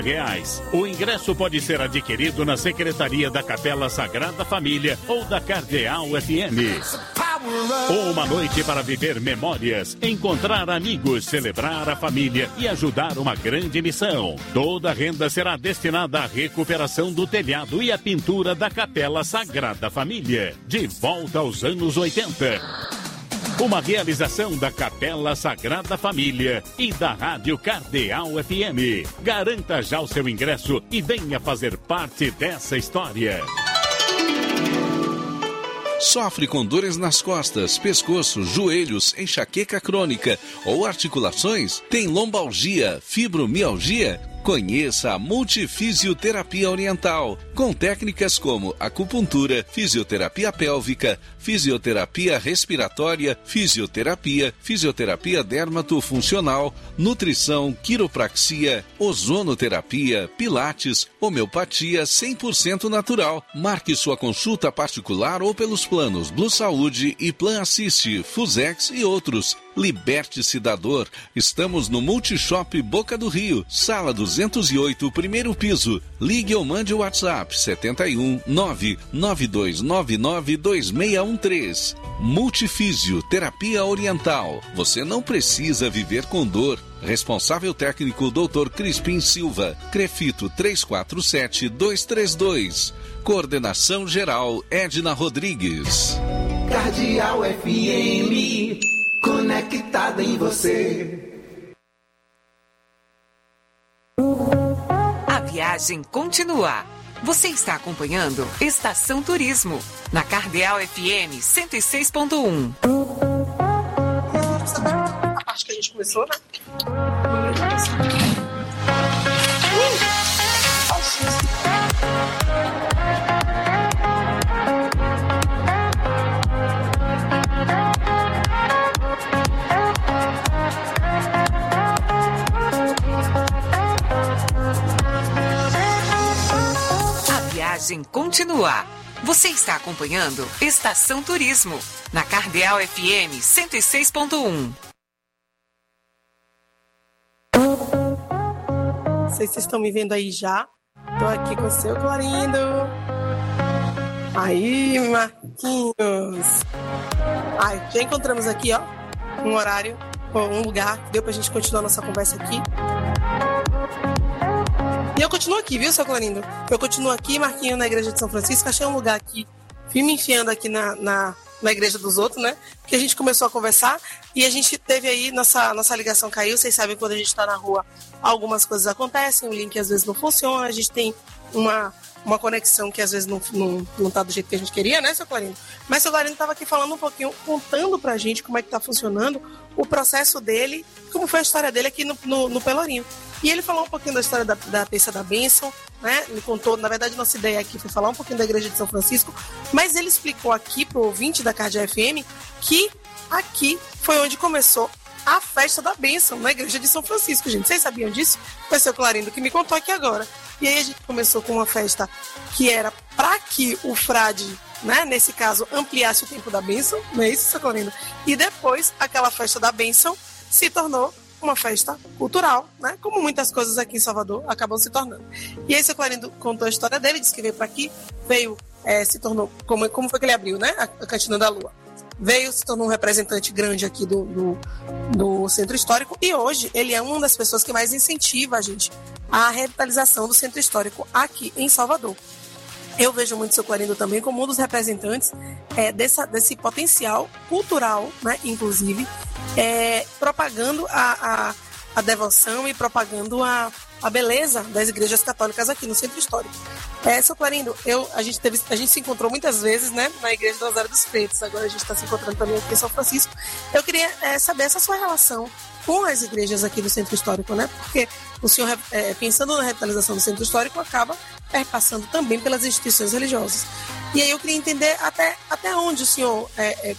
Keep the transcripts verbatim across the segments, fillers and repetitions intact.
reais. O ingresso pode ser adquirido na Secretaria da Capela Sagrada Família ou da Cardeal F M. Uma noite para viver memórias, encontrar amigos, celebrar a família e ajudar uma grande missão. Toda a renda será destinada à recuperação do telhado e à pintura da Capela Sagrada Família. De volta aos anos oitenta. Uma realização da Capela Sagrada Família e da Rádio Cardeal F M. Garanta já o seu ingresso e venha fazer parte dessa história. Sofre com dores nas costas, pescoço, joelhos, enxaqueca crônica ou articulações? Tem lombalgia, fibromialgia? Conheça a Multifisioterapia Oriental, com técnicas como acupuntura, fisioterapia pélvica, fisioterapia respiratória, fisioterapia, fisioterapia dermatofuncional, nutrição, quiropraxia, ozonoterapia, pilates, homeopatia cem por cento natural. Marque sua consulta particular ou pelos planos Blue Saúde e Plan Assist, Fusex e outros. Liberte-se da dor. Estamos no Multishop Boca do Rio, sala duzentos e oito, primeiro piso. Ligue ou mande o WhatsApp sete um nove nove dois nove nove dois seis um três. Multifísio Terapia Oriental. Você não precisa viver com dor. Responsável técnico doutor Crispim Silva. Crefito três quatro sete dois três dois. Coordenação geral Edna Rodrigues. Cardeal F M, conectada em você. A viagem continua. Você está acompanhando Estação Turismo, na Cardeal F M cento e seis ponto um. A parte que a gente começou, né? Viagem continua. Você está acompanhando Estação Turismo, na Cardeal F M cento e seis ponto um. Não sei se vocês estão me vendo aí já. Tô aqui com o seu Clorindo. Aí, Marquinhos. Ai, já encontramos aqui, ó, um horário, um lugar que deu pra gente continuar nossa conversa aqui. E eu continuo aqui, viu, seu Clorindo? Eu continuo aqui, Marquinhos, na igreja de São Francisco. Achei um lugar aqui, fui me enfiando aqui na, na, na igreja dos outros, né? Que a gente começou a conversar e a gente teve aí, nossa, nossa ligação caiu. Vocês sabem, quando a gente tá na rua, algumas coisas acontecem, o link às vezes não funciona, a gente tem uma, uma conexão que às vezes não, não, não tá do jeito que a gente queria, né, seu Clorindo? Mas seu Clorindo tava aqui falando um pouquinho, contando pra gente como é que tá funcionando o processo dele, como foi a história dele aqui no, no, no Pelourinho. E ele falou um pouquinho da história da, da Terça da Bênção, né? Ele contou, na verdade, nossa ideia aqui foi falar um pouquinho da Igreja de São Francisco, mas ele explicou aqui pro ouvinte da Cardeal F M que aqui foi onde começou a Festa da Bênção, na Igreja de São Francisco, gente. Vocês sabiam disso? Foi seu Clorindo que me contou aqui agora. E aí a gente começou com uma festa que era para que o frade, né, nesse caso, ampliasse o tempo da bênção, não é isso, seu Clorindo? E depois, aquela Festa da Bênção se tornou uma festa cultural, né? Como muitas coisas aqui em Salvador acabam se tornando. E aí, seu Clorindo contou a história dele, disse que veio para aqui, veio, é, se tornou, como, como foi que ele abriu, né? A, a Cantina da Lua. Veio, se tornou um representante grande aqui do, do, do Centro Histórico e hoje ele é uma das pessoas que mais incentiva a gente a revitalização do Centro Histórico aqui em Salvador. Eu vejo muito o seu Clorindo também como um dos representantes é, dessa, desse potencial cultural, né, inclusive, é, propagando a, a, a devoção e propagando a, a beleza das igrejas católicas aqui no Centro Histórico. É, seu Clorindo, eu, a, gente teve, a gente se encontrou muitas vezes, né, na Igreja do Rosário dos Pretos, agora a gente está se encontrando também aqui em São Francisco. Eu queria é, saber essa sua relação com as igrejas aqui do Centro Histórico, né? Porque o senhor, é, pensando na revitalização do Centro Histórico, acaba perpassando também pelas instituições religiosas. E aí eu queria entender até, até onde o senhor é, é,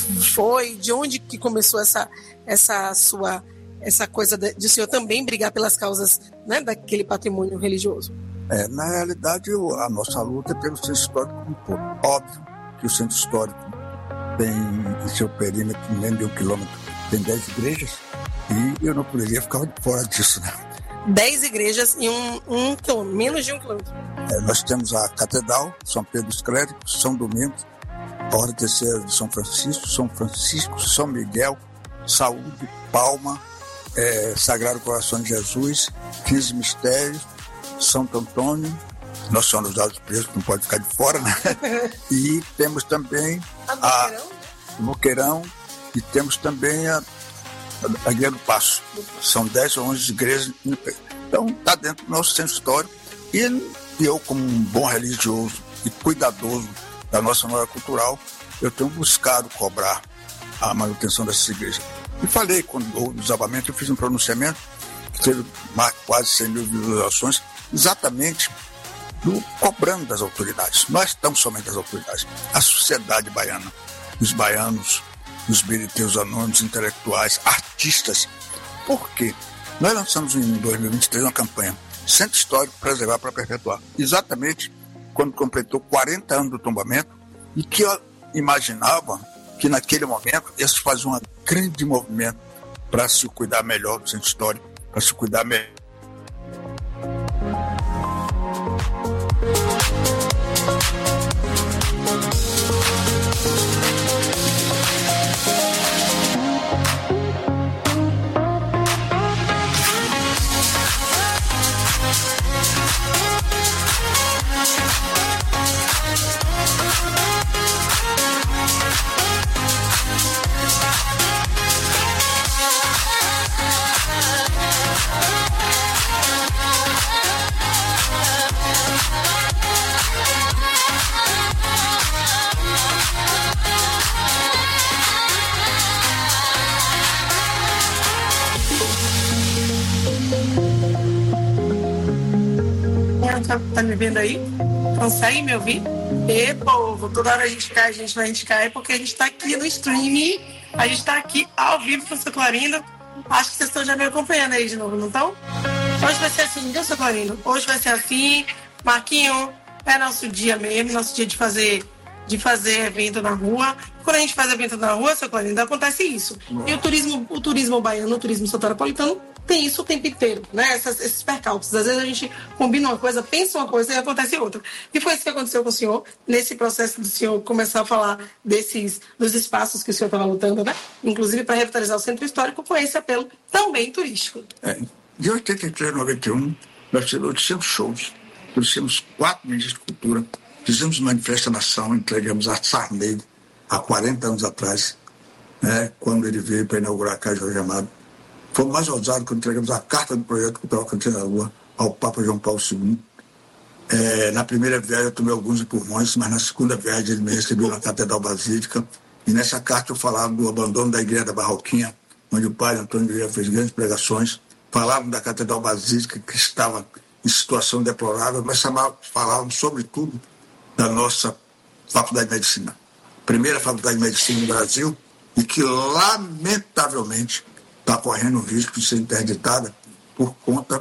foi, de onde que começou essa, essa sua essa coisa de, de o senhor também brigar pelas causas, né, daquele patrimônio religioso. É, na realidade, a nossa luta é pelo Centro Histórico como um todo. Óbvio que o Centro Histórico tem em seu perímetro menos de um quilômetro, tem dez igrejas, e eu não poderia ficar de fora disso, né? dez igrejas em um, um quilômetro, menos de um quilômetro. É, nós temos a Catedral, São Pedro dos Clérigos, São Domingos, a Ordem Terceira de São Francisco, São Francisco, São Miguel, Saúde, Palma, é, Sagrado Coração de Jesus, quinze Mistérios, Santo Antônio, Nossa Senhora dos Altos Presos, que não pode ficar de fora, né? E temos também a, a Moqueirão, e temos também a, a Igreja do Passo. São dez ou onze igrejas. Então, está dentro do nosso centro histórico. E eu, como um bom religioso e cuidadoso da nossa memória cultural, eu tenho buscado cobrar a manutenção dessas igrejas. E falei, quando houve o desabamento, eu fiz um pronunciamento que teve quase cem mil visualizações, exatamente do, cobrando das autoridades. Nós não somente das autoridades, a sociedade baiana, os baianos, os bilheteus anônimos, intelectuais, artistas. Por quê? Nós lançamos em dois mil e vinte e três uma campanha, Centro Histórico Preservar para Perpetuar, exatamente quando completou quarenta anos do tombamento, e que eu imaginava que naquele momento eles faziam um grande movimento para se cuidar melhor do centro histórico, para se cuidar melhor. Tá me vendo aí? Consegue me ouvir? E povo, toda hora a gente cai, a gente vai, a gente cai, porque a gente tá aqui no streaming, a gente tá aqui ao vivo com o seu Clorindo. Acho que vocês estão já me acompanhando aí de novo, não estão? Hoje vai ser assim, viu, seu Clorindo? Hoje vai ser assim, Marquinho, é nosso dia mesmo, nosso dia de fazer, de fazer evento na rua. Quando a gente faz evento na rua, seu Clorindo, acontece isso. E o turismo, o turismo baiano, o turismo soteropolitano, tem isso o tempo inteiro, né? Essas, esses percalços. Às vezes a gente combina uma coisa, pensa uma coisa e acontece outra. E foi isso que aconteceu com o senhor, nesse processo do senhor começar a falar desses, dos espaços que o senhor estava lutando, né? Inclusive para revitalizar o centro histórico com esse apelo também turístico. É, de oitenta e três a noventa e um, nós tivemos oitocentos shows, trouxemos quatro ministros de cultura, fizemos manifesta nação, entregamos a Sarney há quarenta anos atrás, né? Quando ele veio para inaugurar a Casa Jorge Amado. Foi mais ousado quando entregamos a carta do projeto cultural Cantina da Rua ao Papa João Paulo segundo. É, na primeira viagem eu tomei alguns empurrões, mas na segunda viagem ele me recebeu na Catedral Basílica. E nessa carta eu falava do abandono da Igreja da Barroquinha, onde o padre Antônio Vieira fez grandes pregações. Falava da Catedral Basílica, que estava em situação deplorável, mas falávamos sobretudo da nossa Faculdade de Medicina. Primeira Faculdade de Medicina no Brasil, e que lamentavelmente está correndo o risco de ser interditada por conta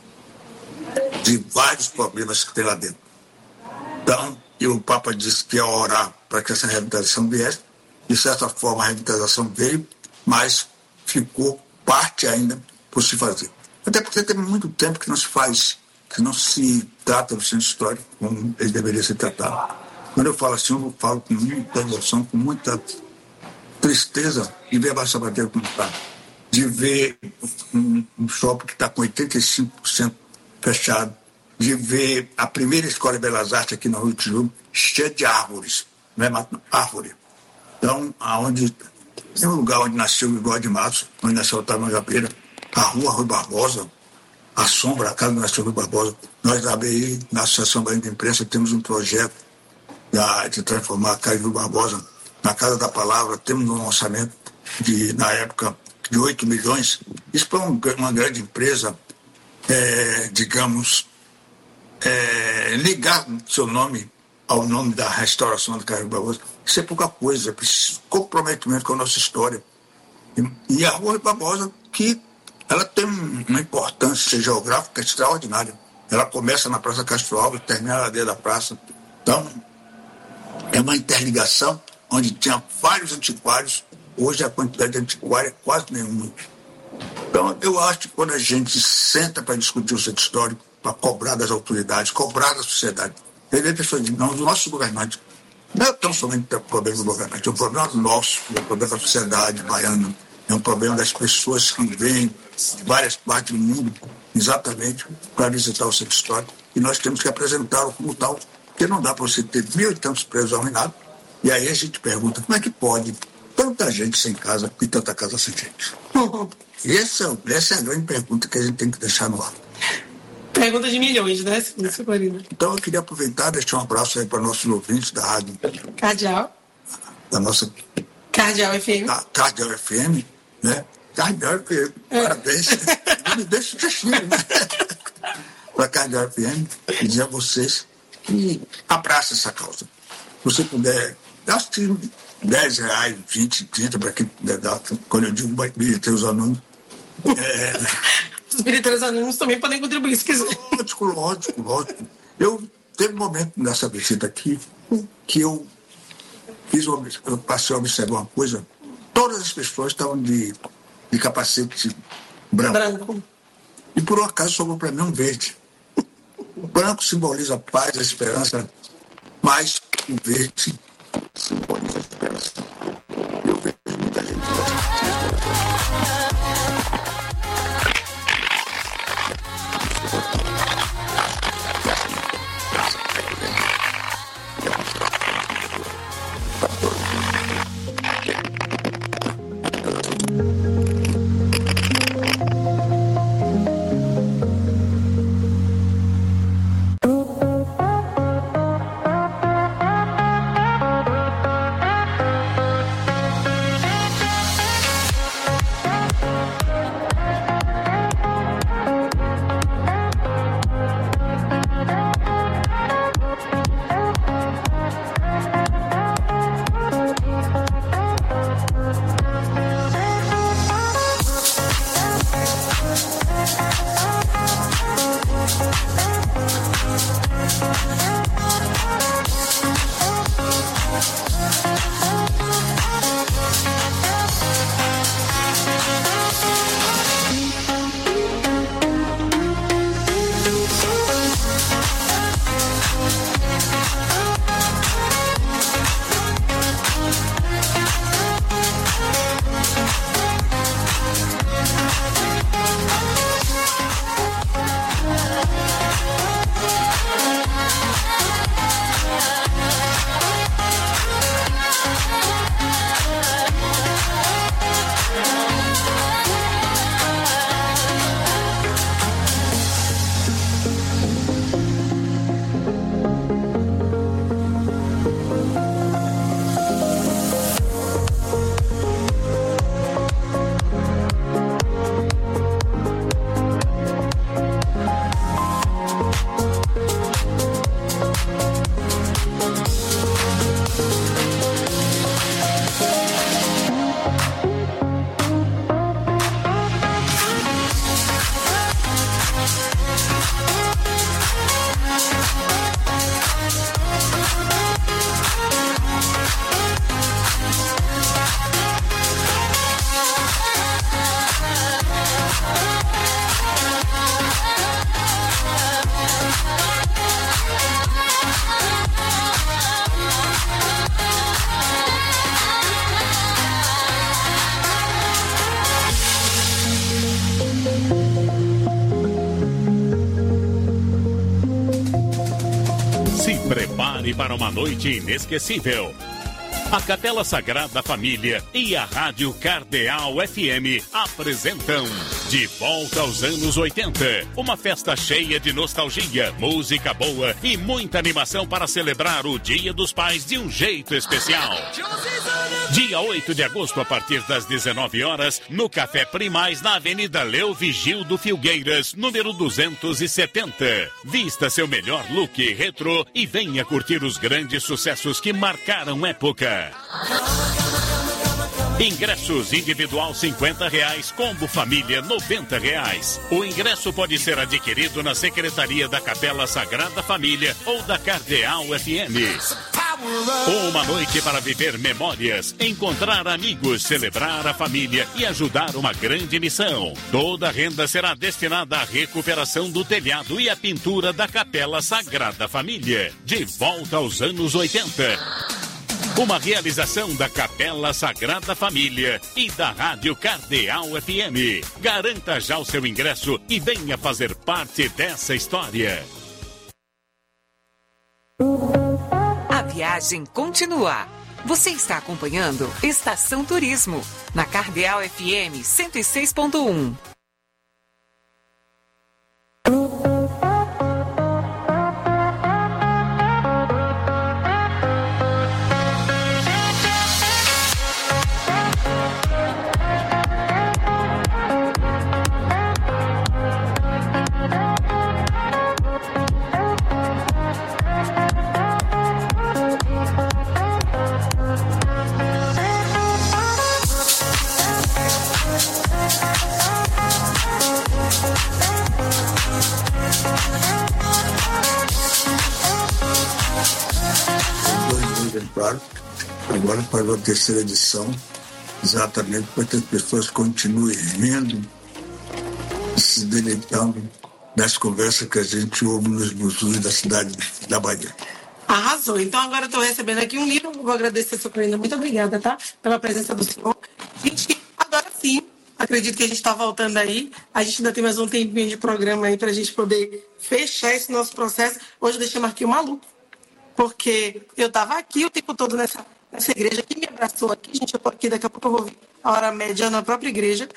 de vários problemas que tem lá dentro. Então, e o Papa disse que ia orar para que essa revitalização viesse. De certa forma, a revitalização veio, mas ficou parte ainda por se fazer. Até porque tem muito tempo que não se faz, que não se trata do centro histórico como ele deveria ser tratado. Quando eu falo assim, eu falo com muita emoção, com muita tristeza de ver a Baixada Sabateiro como está. De ver um, um shopping que está com oitenta e cinco por cento fechado, de ver a primeira escola de Belas Artes aqui na Rua do Tijuco cheia de árvores, não é mato, árvore. Então, aonde, é um lugar onde nasceu o Igor de Matos, onde nasceu o Otávio Mangabeira, a Rua Rui Barbosa, a Sombra, a casa onde nasceu o Rui Barbosa. Nós, da A B I, na Associação Baiana de Imprensa, temos um projeto de, de transformar a casa de Rui Barbosa na Casa da Palavra. Temos um orçamento de, na época, de oito milhões, isso foi um, uma grande empresa, é, digamos, é, ligar seu nome ao nome da restauração do Carlos Barbosa, isso é pouca coisa, é preciso comprometimento com a nossa história. E, e a Rua Barbosa, que ela tem uma importância geográfica extraordinária. Ela começa na Praça Castro Alves, termina na ladeira da praça. Então, é uma interligação onde tinha vários antiquários. Hoje a quantidade de antiquário é quase nenhuma. Então, eu acho que quando a gente senta para discutir o centro histórico, para cobrar das autoridades, cobrar da sociedade, tem pessoas que dizem, não, os nossos governantes, não é tão somente o problema do governante, é um problema nosso, é um problema da sociedade baiana, é um problema das pessoas que vêm de várias partes do mundo exatamente para visitar o centro histórico, e nós temos que apresentá-lo como tal, porque não dá para você ter mil e tantos presos arruinados, e aí a gente pergunta, como é que pode tanta gente sem casa e tanta casa sem gente? E essa, essa é a grande pergunta que a gente tem que deixar no ar. Pergunta de milhões, né, Suclarino? Então eu queria aproveitar e deixar um abraço aí para nossos ouvintes da rádio. Cardeal. Da nossa... Cardeal F M. Da Cardeal F M, né? Cardeal F M, é. Parabéns. Não me deixe de xingar, né? Para Cardeal F M, e dizer a vocês que abraça essa causa. Se você puder, acho que dez reais, vinte, trinta, para quem puder dar, quando eu digo bilheteiros anônimos. É... Os bilheteiros anônimos também podem contribuir, se quiser. Lógico, lógico, lógico. Eu teve um momento nessa visita aqui que eu fiz, eu passei a observar uma coisa. Todas as pessoas estavam de, de capacete branco. branco. E por um acaso sobrou para mim um verde. O branco simboliza a paz, a esperança, mas o verde simboliza a esperança. Eu vejo muita gente Prepare para uma noite inesquecível. A Capela Sagrada Família e a Rádio Cardeal F M apresentam De Volta aos Anos oitenta. Uma festa cheia de nostalgia, música boa e muita animação para celebrar o Dia dos Pais de um jeito especial. Dia oito de agosto, a partir das dezenove horas, no Café Primaz, na Avenida Leo Vigildo Filgueiras, número duzentos e setenta. Vista seu melhor look retrô e venha curtir os grandes sucessos que marcaram época. Ingressos individual cinquenta reais, combo família noventa reais. O ingresso pode ser adquirido na Secretaria da Capela Sagrada Família ou da Cardeal F M. Uma noite para viver memórias, encontrar amigos, celebrar a família e ajudar uma grande missão. Toda a renda será destinada à recuperação do telhado e à pintura da Capela Sagrada Família. De volta aos anos oitenta. Uma realização da Capela Sagrada Família e da Rádio Cardeal F M. Garanta já o seu ingresso e venha fazer parte dessa história. A viagem continua. Você está acompanhando Estação Turismo, na Cardeal F M cento e seis ponto um. Agora para a terceira edição, exatamente para que as pessoas continuem vendo e se deleitando das conversas que a gente ouve nos buzus da cidade da Bahia. Arrasou. Então agora eu estou recebendo aqui um livro. Vou agradecer, seu Corina. Muito obrigada, tá? Pela presença do senhor. Gente, agora sim, acredito que a gente está voltando aí. A gente ainda tem mais um tempinho de programa aí para a gente poder fechar esse nosso processo. Hoje eu deixei o Marquinhos maluco, porque eu estava aqui o tempo todo nessa, nessa igreja que me abraçou aqui. Gente, eu estou aqui, daqui a pouco eu vou ver a hora média na própria igreja.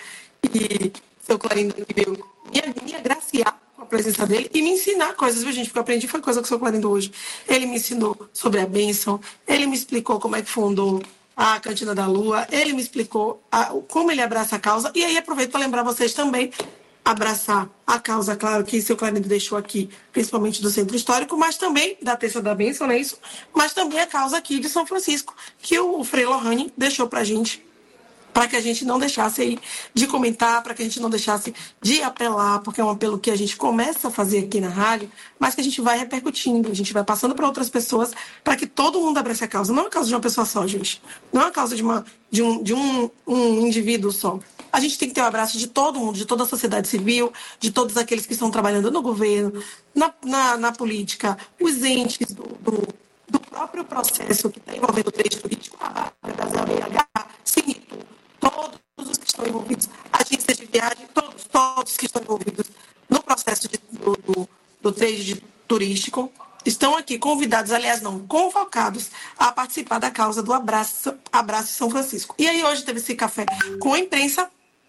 E seu Clarindo veio me, me agraciar com a presença dele e me ensinar coisas, viu, gente? Porque eu aprendi foi coisa com o seu Clarindo hoje. Ele me ensinou sobre a bênção, ele me explicou como é que fundou a Cantina da Lua, ele me explicou a, como ele abraça a causa. E aí aproveito para lembrar vocês também abraçar a causa, claro, que seu Clarindo deixou aqui, principalmente do Centro Histórico, mas também da Terça da Bênção, não é isso? Mas também a causa aqui de São Francisco, que o Frei Lohane deixou pra gente, para que a gente não deixasse aí de comentar, para que a gente não deixasse de apelar, porque é um apelo que a gente começa a fazer aqui na rádio, mas que a gente vai repercutindo, a gente vai passando para outras pessoas, para que todo mundo abrace a causa. Não é a causa de uma pessoa só, gente. Não é a causa de, uma, de, um, de um, um indivíduo só. A gente tem que ter o abraço de todo mundo, de toda a sociedade civil, de todos aqueles que estão trabalhando no governo, na, na, na política, os entes do, do, do próprio processo que está envolvendo o trecho político, a Brasil B H, Sinito, todos os que estão envolvidos, agências de viagem, todos, todos que estão envolvidos no processo de, do, do, do trade turístico, estão aqui convidados, aliás, não, convocados a participar da causa do Abraço, Abraço São Francisco. E aí hoje teve esse café com a imprensa.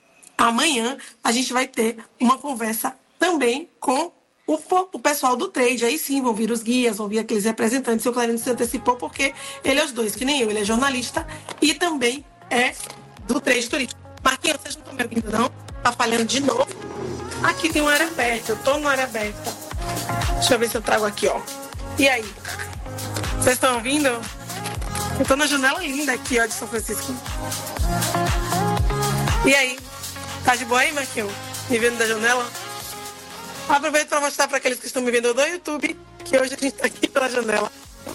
Amanhã a gente vai ter uma conversa também com o, o pessoal do trade. Aí sim, vão vir os guias, vão vir aqueles representantes. O seu Clarindo se antecipou porque ele é os dois, que nem eu. Ele é jornalista e também é do trade turístico. Marquinhos, vocês não estão me ouvindo, não? Tá falhando de novo. Aqui tem uma área aberta, eu tô numa área aberta. Deixa eu ver se eu trago aqui, ó. E aí? Vocês estão ouvindo? Eu tô na janela linda aqui, ó, de São Francisco. E aí? Tá de boa aí, Marquinhos? Me vendo da janela? Aproveito para mostrar para aqueles que estão me vendo do YouTube que hoje a gente tá aqui pela janela.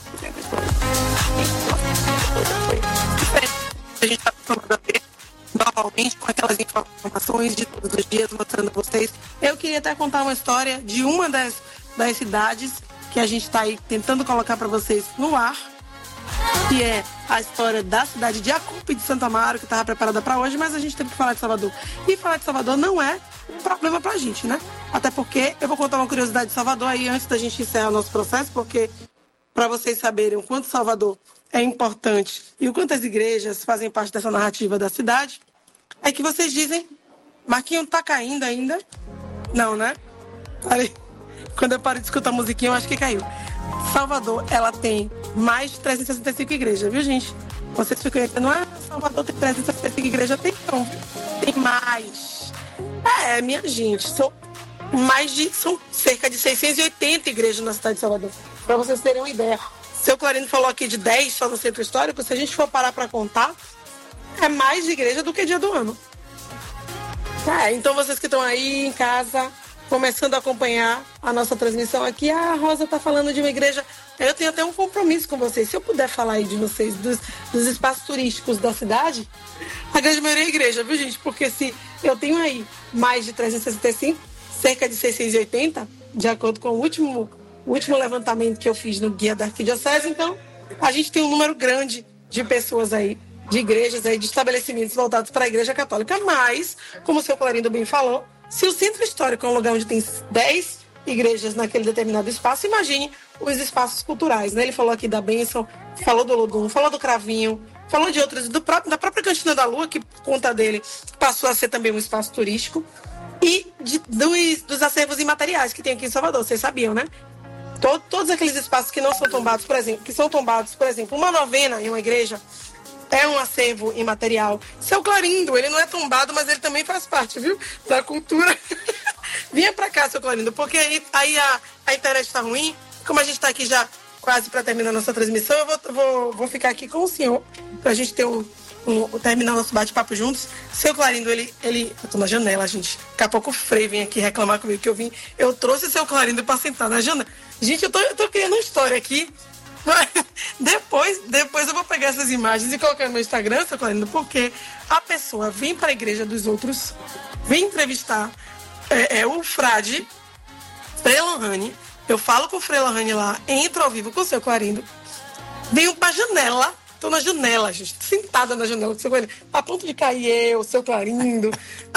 A gente tá acostumado a ver normalmente com aquelas informações de todos os dias mostrando a vocês. Eu queria até contar uma história de uma das, das cidades que a gente está aí tentando colocar para vocês no ar, que é a história da cidade de Acúpia de Santo Amaro, que estava preparada para hoje, mas a gente teve que falar de Salvador. E falar de Salvador não é um problema para a gente, né? Até porque eu vou contar uma curiosidade de Salvador aí antes da gente encerrar o nosso processo, porque para vocês saberem o quanto Salvador é importante e o quanto as igrejas fazem parte dessa narrativa da cidade, é que vocês dizem, Marquinhos tá caindo ainda? Não, né? Parei. Quando eu paro de escutar a musiquinha, eu acho que caiu. Salvador, ela tem mais de trezentas e sessenta e cinco igrejas, viu, gente? Vocês ficam aí, não é? Salvador tem trezentas e sessenta e cinco igrejas, tem não, tem mais. É, minha gente, são mais de, são cerca de seiscentas e oitenta igrejas na cidade de Salvador, para vocês terem uma ideia. Seu Clarindo falou aqui de dez só no Centro Histórico, se a gente for parar para contar, é mais de igreja do que dia do ano. É, então vocês que estão aí em casa, começando a acompanhar a nossa transmissão aqui, ah, a Rosa tá falando de uma igreja. Eu tenho até um compromisso com vocês. Se eu puder falar aí de vocês, dos, dos espaços turísticos da cidade, a grande maioria é igreja, viu, gente? Porque se eu tenho aí mais de trezentos e sessenta e cinco, cerca de seiscentos e oitenta, de acordo com o último, o último levantamento que eu fiz no Guia da Arquidiocese, então a gente tem um número grande de pessoas aí, de igrejas aí, de estabelecimentos voltados para a Igreja Católica. Mas, como o seu Clarindo bem falou, se o centro histórico é um lugar onde tem dez igrejas naquele determinado espaço, imagine os espaços culturais, né? Ele falou aqui da bênção, falou do Lodum, falou do Cravinho, falou de outras, do próprio, da própria Cantina da Lua, que por conta dele passou a ser também um espaço turístico, e de, dos, dos acervos imateriais que tem aqui em Salvador, vocês sabiam, né? Todo, todos aqueles espaços que não são tombados, por exemplo, que são tombados, por exemplo, uma novena em uma igreja é um acervo imaterial. Seu Clarindo, ele não é tombado, mas ele também faz parte, viu? Da cultura. Vinha pra cá, seu Clarindo, porque aí, aí a, a internet tá ruim. Como a gente tá aqui já quase para terminar nossa transmissão, eu vou, vou, vou ficar aqui com o senhor, pra gente ter um, um, terminar nosso bate-papo juntos. Seu Clarindo, ele, ele... Eu tô na janela, gente. Daqui a pouco o Frei vem aqui reclamar comigo que eu vim... Eu trouxe seu Clarindo pra sentar na janela. Gente, eu tô, eu tô criando uma história aqui. Depois, depois eu vou pegar essas imagens e colocar no meu Instagram, seu Clarindo, porque a pessoa vem para a igreja dos outros, vem entrevistar é, é, o frade Frei Lohane. Eu falo com o Frei Lohane lá, entro ao vivo com o seu Clarindo, venho pra janela, tô na janela, gente, sentada na janela com o seu Clarindo, a ponto de cair eu, o seu Clarindo,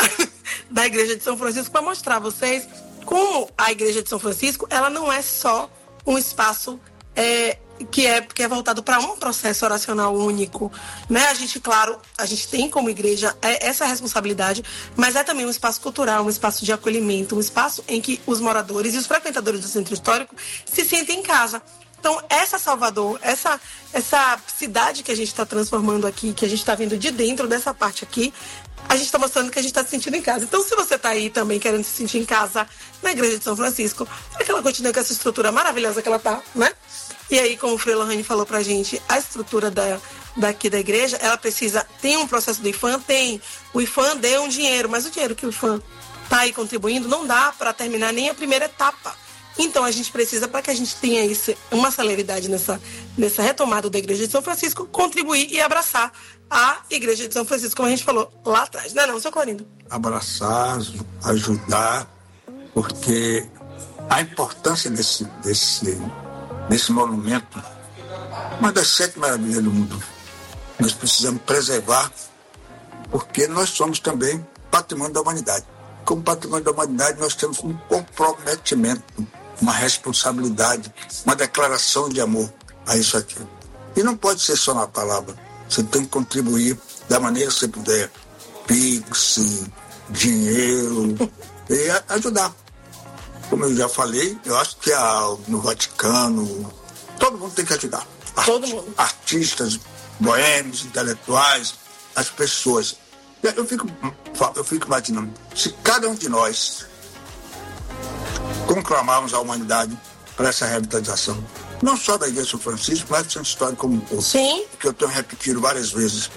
da igreja de São Francisco, para mostrar a vocês como a igreja de São Francisco, ela não é só um espaço é, que é, que é voltado para um processo oracional único, né? A gente, claro, a gente tem como igreja essa responsabilidade, mas é também um espaço cultural, um espaço de acolhimento, um espaço em que os moradores e os frequentadores do centro histórico se sentem em casa. Então, essa Salvador, essa, essa cidade que a gente está transformando aqui, que a gente está vendo de dentro dessa parte aqui, a gente está mostrando que a gente está se sentindo em casa. Então, se você está aí também querendo se sentir em casa na igreja de São Francisco, para que ela continue com essa estrutura maravilhosa que ela está, né? E aí, como o Frei Lohane falou pra gente, a estrutura da, daqui da igreja, ela precisa... Tem um processo do I F A M? Tem. O I F A M deu um dinheiro, mas o dinheiro que o I F A M tá aí contribuindo não dá para terminar nem a primeira etapa. Então, a gente precisa, para que a gente tenha isso, uma celeridade nessa, nessa retomada da igreja de São Francisco, contribuir e abraçar a igreja de São Francisco, como a gente falou lá atrás. Não é não, seu Clarindo? Abraçar, ajudar, porque a importância desse... desse Nesse monumento, uma das sete maravilhas do mundo, nós precisamos preservar, porque nós somos também patrimônio da humanidade. Como patrimônio da humanidade, nós temos um comprometimento, uma responsabilidade, uma declaração de amor a isso aqui. E não pode ser só na palavra, você tem que contribuir da maneira que você puder, Pix, dinheiro, e ajudar. Como eu já falei, eu acho que a, no Vaticano, todo mundo tem que ajudar. Todo mundo. Artistas, boêmios, intelectuais, as pessoas. Eu fico, eu fico imaginando, se cada um de nós conclamarmos a humanidade para essa revitalização, não só da Igreja de São Francisco, mas do Centro Histórico como um todo. Sim. Que eu tenho repetido várias vezes.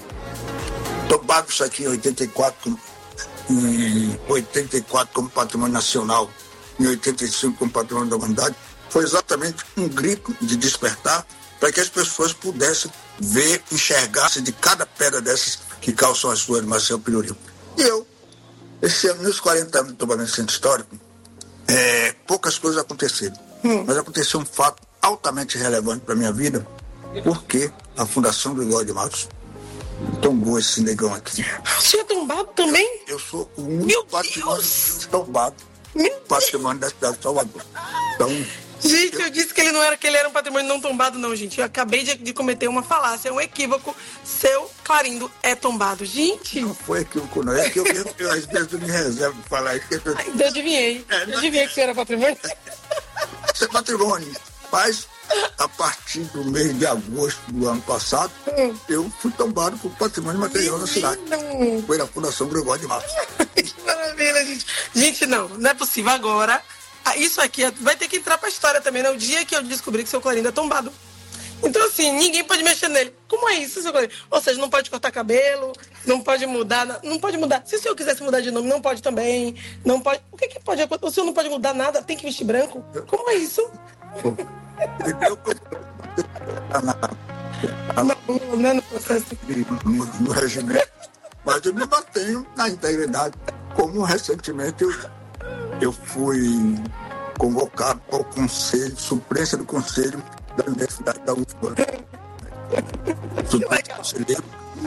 Tombado isso aqui em oitenta e quatro, em oitenta e quatro como patrimônio nacional, em oitenta e cinco como patrimônio da humanidade, foi exatamente um grito de despertar para que as pessoas pudessem ver, enxergar-se de cada pedra dessas que calçam as ruas de Marcelo Pirulito. E eu, esse ano, nos quarenta anos de tombamento do Centro Histórico, é, poucas coisas aconteceram. Hum. Mas aconteceu um fato altamente relevante para a minha vida, porque a Fundação Gregório de Matos tombou esse negão aqui. Você é tombado também? Eu sou o único patrimônio tombado. Patrimônio da cidade de Salvador. Então, gente, eu... eu disse que ele não era, que ele era um patrimônio não tombado, não, gente. Eu acabei de, de cometer uma falácia, um equívoco. Seu Clarindo é tombado, gente. Não foi equívoco, não. É que eu, eu, eu às vezes eu me reservo de falar isso. Eu... Ai, eu adivinhei. É, eu adivinhei que você era patrimônio. Isso é patrimônio. Mas, a partir do mês de agosto do ano passado, hum. eu fui tombado por patrimônio material da cidade. Foi na Fundação Gregório de Matos. Que maravilha, gente. Gente, não, não é possível agora. Isso aqui vai ter que entrar pra história também, né? O dia que eu descobri que seu Clarindo é tombado. Então, assim, ninguém pode mexer nele. Como é isso, seu Clarindo? Ou seja, não pode cortar cabelo, não pode mudar, não pode mudar. Se o senhor quisesse mudar de nome, não pode também. Não pode. O que que pode acontecer? O senhor não pode mudar nada, tem que vestir branco? Como é isso? Eu Não, no processo. no, no regimento, mas eu me mantenho na integridade. Como recentemente eu, eu fui convocado para o conselho, suplência do conselho da Universidade da U F B A. Suplência conselheiro,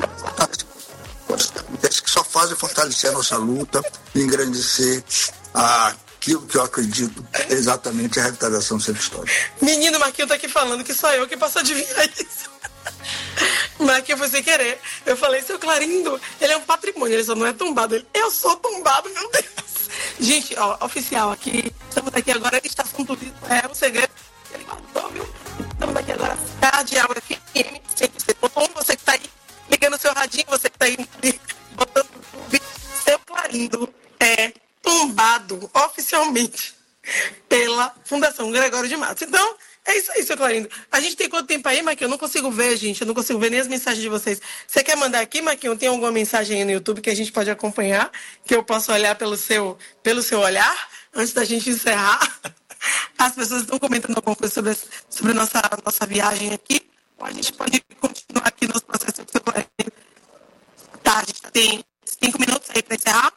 que só fazem fortalecer a nossa luta e engrandecer aquilo que eu acredito exatamente a revitalização do centro histórico. Menino, Marquinhos tá aqui falando que só eu que posso adivinhar isso. Marquinhos foi sem querer. Eu falei, seu Clarindo, ele é um patrimônio, ele só não é tombado. Ele, eu sou tombado, meu Deus. Gente, ó, oficial aqui, estamos aqui agora, Estação Turismo, é o segredo. Ele guardou, viu? Estamos aqui agora, Cardeal F M, cento e seis ponto um, você que tá aí ligando o seu radinho, você que tá aí botando o vídeo, seu Clarindo é tombado oficialmente pela Fundação Gregório de Matos. Então, é isso aí, seu Clarindo. A gente tem quanto tempo aí, Marquinhos? Eu não consigo ver, gente. Eu não consigo ver nem as mensagens de vocês. Você quer mandar aqui, Marquinhos? Tem alguma mensagem aí no YouTube que a gente pode acompanhar? Que eu posso olhar pelo seu, pelo seu olhar? Antes da gente encerrar. As pessoas estão comentando alguma coisa sobre, sobre a nossa, nossa viagem aqui. A gente pode continuar aqui nos processos do seu Clarindo. Tá, a gente tem cinco minutos aí para encerrar.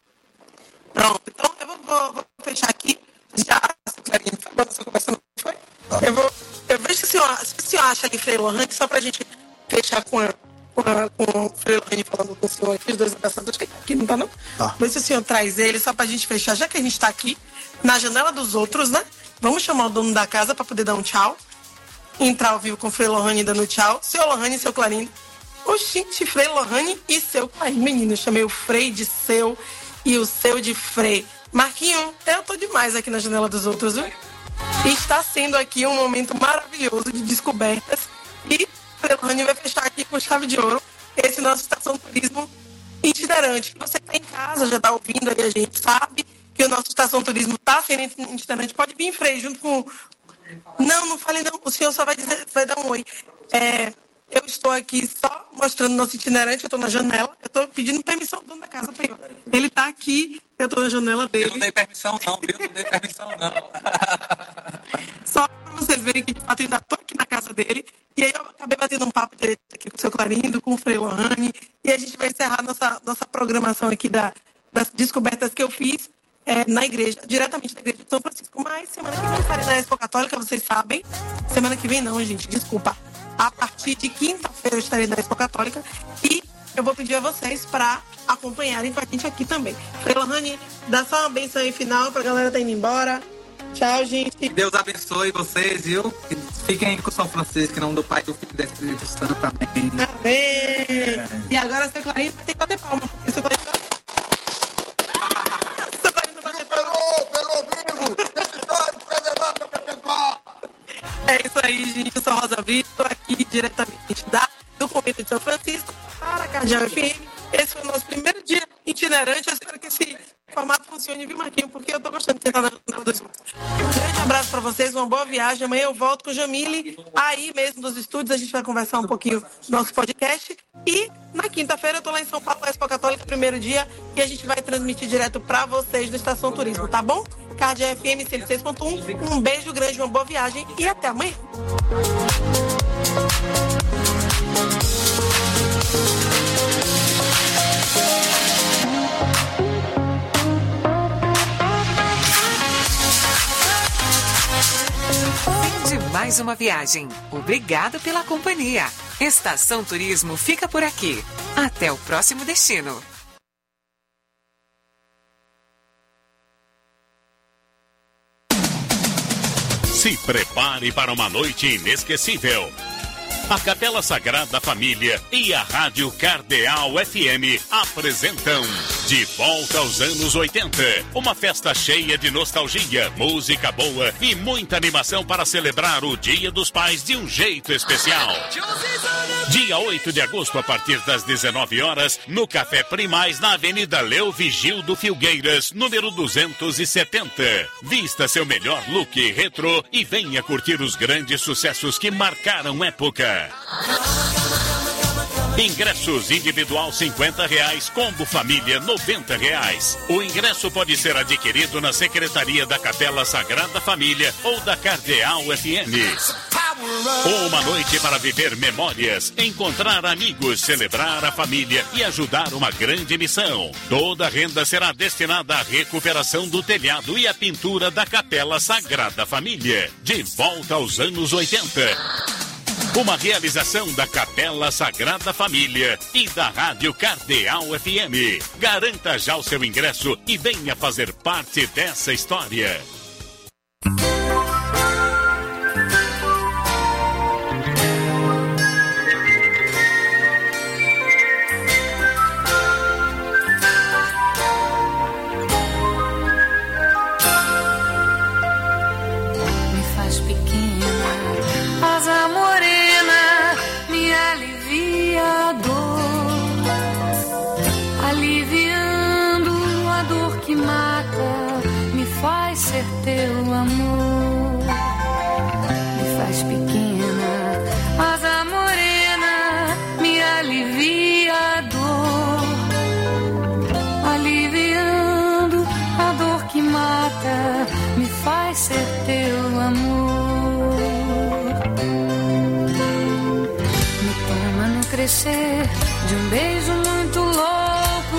Pronto. Então, eu vou, vou, vou fechar aqui. Já, seu Clarindo, agora você conversando. Foi? Eu vou, eu vejo se o senhor, se o senhor acha ali Frei Lohane, só pra gente fechar com, a, com, a, com o Frei Lohane falando com o senhor aqui, os dois abraçadores, que aqui não tá não? Tá. Vê se o senhor traz ele, só pra gente fechar, já que a gente tá aqui na janela dos outros, né? Vamos chamar o dono da casa pra poder dar um tchau. Entrar ao vivo com o Frei Lohane dando tchau. Seu Lohane e seu Clarindo. Oxente, Frei Lohane e seu Clarindo. Menino, eu chamei o Frei de seu e o seu de Frei. Marquinho, eu tô demais aqui na janela dos outros, viu? Está sendo aqui um momento maravilhoso de descobertas e o Frei Lohane vai fechar aqui com chave de ouro esse nosso Estação Turismo itinerante. Você que está em casa, já está ouvindo aí, a gente sabe que o nosso Estação Turismo está sendo itinerante. Pode vir, Frei, junto com... Não, não fale não, o senhor só vai, dizer, vai dar um oi. É, eu estou aqui só mostrando nosso itinerante, eu estou na janela, eu estou pedindo permissão do dono da casa para ele. Ele está aqui, eu estou na janela dele. Eu não dei permissão não, viu? Não dei permissão não. Só para vocês verem que de fato eu ainda estou aqui na casa dele. E aí eu acabei batendo um papo direito aqui com o seu Clarindo, com o Frei Lohane. E a gente vai encerrar nossa, nossa programação aqui da, das descobertas que eu fiz é, na igreja, diretamente da igreja de São Francisco. Mas semana que vem eu estarei na Expo Católica, vocês sabem. Semana que vem não, gente, desculpa. A partir de quinta-feira eu estarei na Expo Católica. E eu vou pedir a vocês para acompanharem com a gente aqui também. Frei Lohane, dá só uma benção aí final pra galera tá indo embora. Tchau, gente. Deus abençoe vocês, viu? Fiquem com São Francisco, em nome do Pai, do Filho e do Espírito Santo. Amém. Amém. É. E agora, seu Clarindo, vai ter que bater palma. Porque seu Clarindo... seu Clarindo vai bater palma. É isso aí, gente. Eu sou a Rosa Brito, estou aqui diretamente da, do Convento de São Francisco para a Cardeal F M. Esse foi o nosso primeiro dia itinerante. Eu espero que esse formato funcione, viu, Marquinhos? Porque eu tô gostando de tentar na janela dos outros. Um grande abraço pra vocês, uma boa viagem. Amanhã eu volto com o Jamile. Aí mesmo nos estúdios, a gente vai conversar um pouquinho do nosso podcast. E na quinta-feira eu tô lá em São Paulo, na Expo Católica, primeiro dia. E a gente vai transmitir direto pra vocês do Estação Turismo, tá bom? Cardeal F M cento e seis ponto um. Um beijo grande, uma boa viagem e até amanhã. Fim de mais uma viagem. Obrigado pela companhia. Estação Turismo fica por aqui. Até o próximo destino. Se prepare para uma noite inesquecível. A Capela Sagrada Família e a Rádio Cardeal F M apresentam De Volta aos Anos oitenta. Uma festa cheia de nostalgia, música boa e muita animação para celebrar o Dia dos Pais de um jeito especial. Dia oito de agosto, a partir das dezenove horas, no Café Primaz, na Avenida Leo Vigildo Filgueiras, número duzentos e setenta. Vista seu melhor look retrô e venha curtir os grandes sucessos que marcaram época. Ingressos individual cinquenta reais, combo família noventa reais. O ingresso pode ser adquirido na Secretaria da Capela Sagrada Família ou da Cardeal F M. Uma noite para viver memórias, encontrar amigos, celebrar a família e ajudar uma grande missão. Toda a renda será destinada à recuperação do telhado e à pintura da Capela Sagrada Família. De volta aos anos oitenta. Uma realização da Capela Sagrada Família e da Rádio Cardeal F M. Garanta já o seu ingresso e venha fazer parte dessa história. Teu amor me faz pequena, mas a morena me alivia a dor, aliviando a dor que mata, me faz ser teu amor. Me toma no crescer de um beijo muito louco,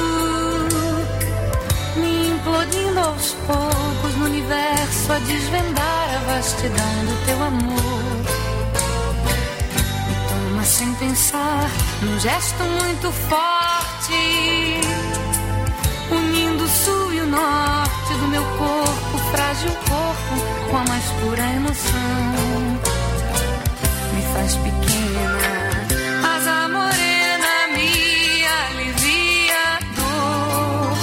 me implodindo aos poucos no universo a desvendar a vastidão do teu amor. Me toma sem pensar num gesto muito forte, unindo o sul e o norte do meu corpo, frágil corpo, com a mais pura emoção. Me faz pequena, mas a morena me alivia a dor,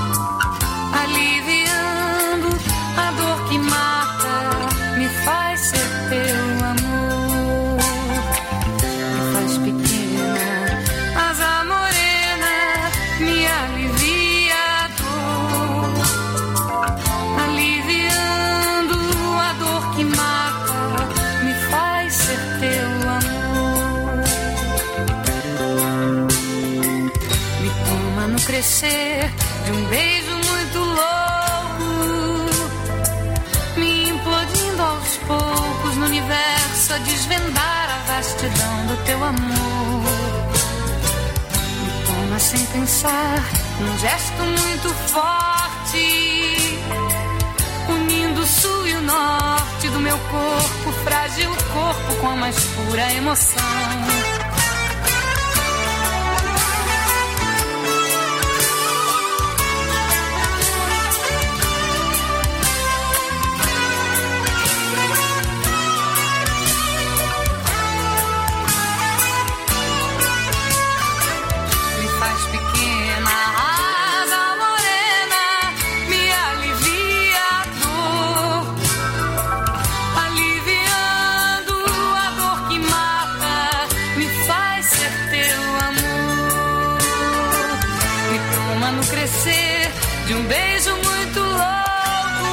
aliviando a dor que mata, me faz ser teu amor. Me faz pequena, mas a morena me alivia a dor, aliviando a dor que mata, me faz ser teu amor. Me toma no crescer de um beijo muito louco, me implodindo aos poucos no universo a desvendar a vastidão do teu amor. Me toma sem pensar num gesto muito forte, unindo o sul e o norte do meu corpo, frágil corpo, com a mais pura emoção. De um beijo muito louco,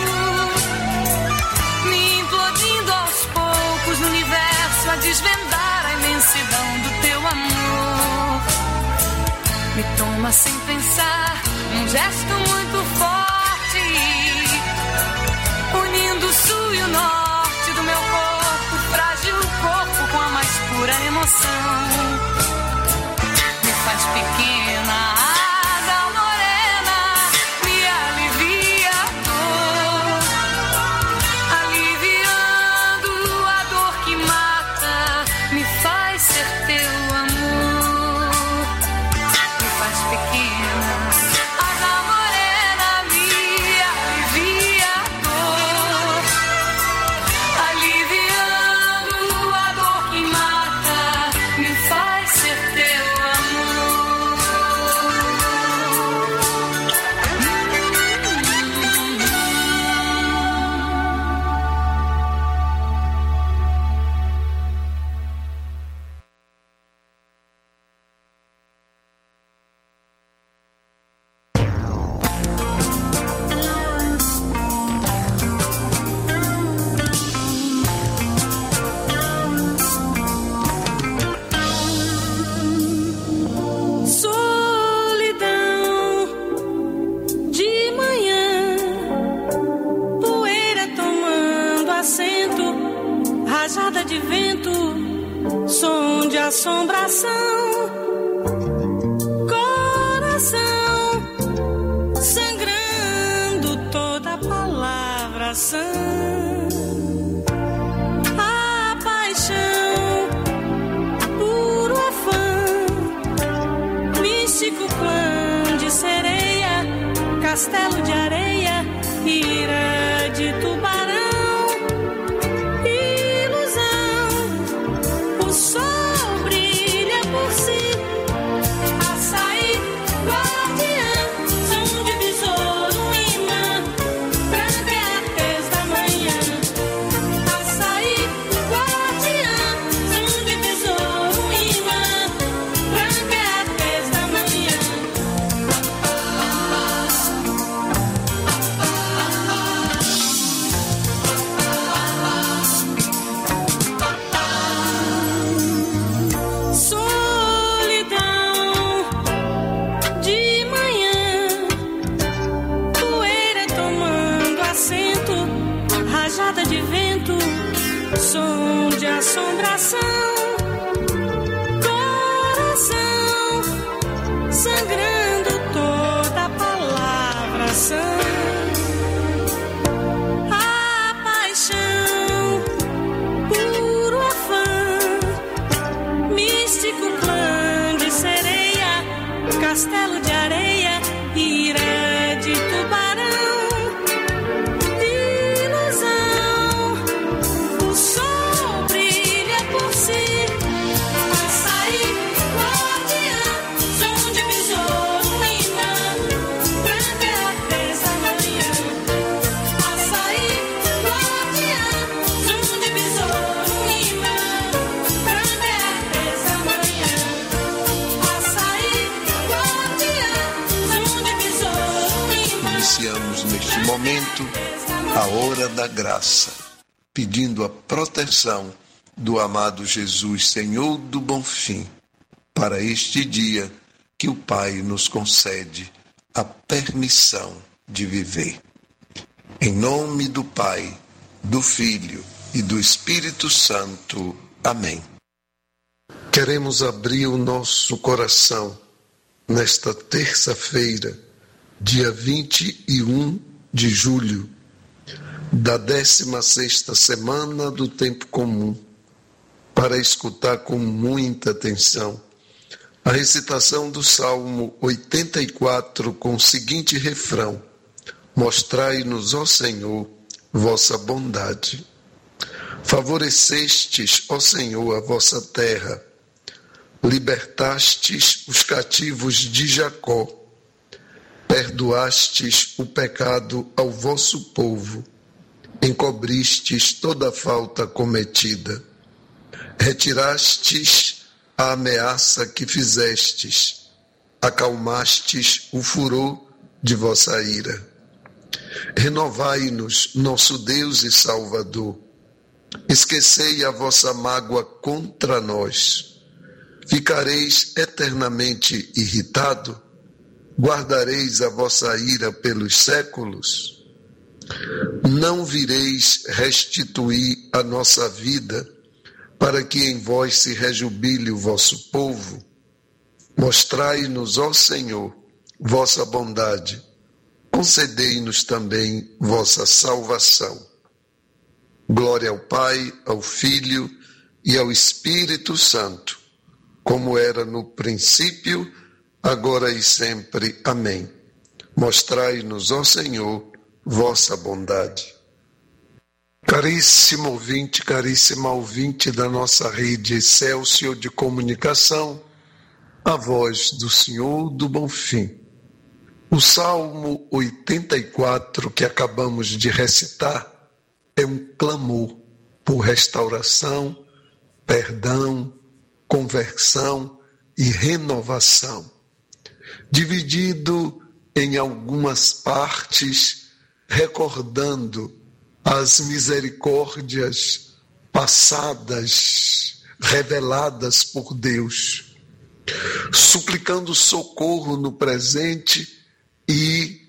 me implodindo aos poucos no universo a desvendar a imensidão do teu amor. Me toma sem pensar num gesto muito forte, unindo o sul e o norte do meu corpo, frágil corpo, com a mais pura emoção. Me faz pequena, me faz ser teu amor. rajada de vento, som de assombração, coração sangrando toda palavra sã. A paixão, puro afã, místico clã de sereia, castelo de areia, ira de tubarão. Som de assombração, coração sangrando toda palavra sã. A paixão, puro afã, místico clã de sereia, castelo de areia, ira de tubarão. Neste momento, a hora da graça, pedindo a proteção do amado Jesus, Senhor do Bom Fim, para este dia que o Pai nos concede a permissão de viver. Em nome do Pai, do Filho e do Espírito Santo. Amém. Queremos abrir o nosso coração nesta terça-feira, dia vinte e um de julho, da décima sexta semana do tempo comum, para escutar com muita atenção a recitação do Salmo oitenta e quatro com o seguinte refrão: mostrai-nos, ó Senhor, vossa bondade. Favorecestes, ó Senhor, a vossa terra, libertastes os cativos de Jacó, perdoastes o pecado ao vosso povo, encobristes toda a falta cometida, retirastes a ameaça que fizestes, acalmastes o furor de vossa ira. Renovai-nos, nosso Deus e Salvador, esquecei a vossa mágoa contra nós. Ficareis eternamente irritado? Guardareis a vossa ira pelos séculos? Não vireis restituir a nossa vida, para que em vós se rejubile o vosso povo? Mostrai-nos, ó Senhor, vossa bondade, concedei-nos também vossa salvação. Glória ao Pai, ao Filho e ao Espírito Santo, como era no princípio, agora e sempre. Amém. Mostrai-nos, ó Senhor, vossa bondade. Caríssimo ouvinte, caríssima ouvinte da nossa rede Excelsior de comunicação, a voz do Senhor do Bom Fim. O Salmo oitenta e quatro que acabamos de recitar é um clamor por restauração, perdão, conversão e renovação, dividido em algumas partes, recordando as misericórdias passadas, reveladas por Deus, suplicando socorro no presente e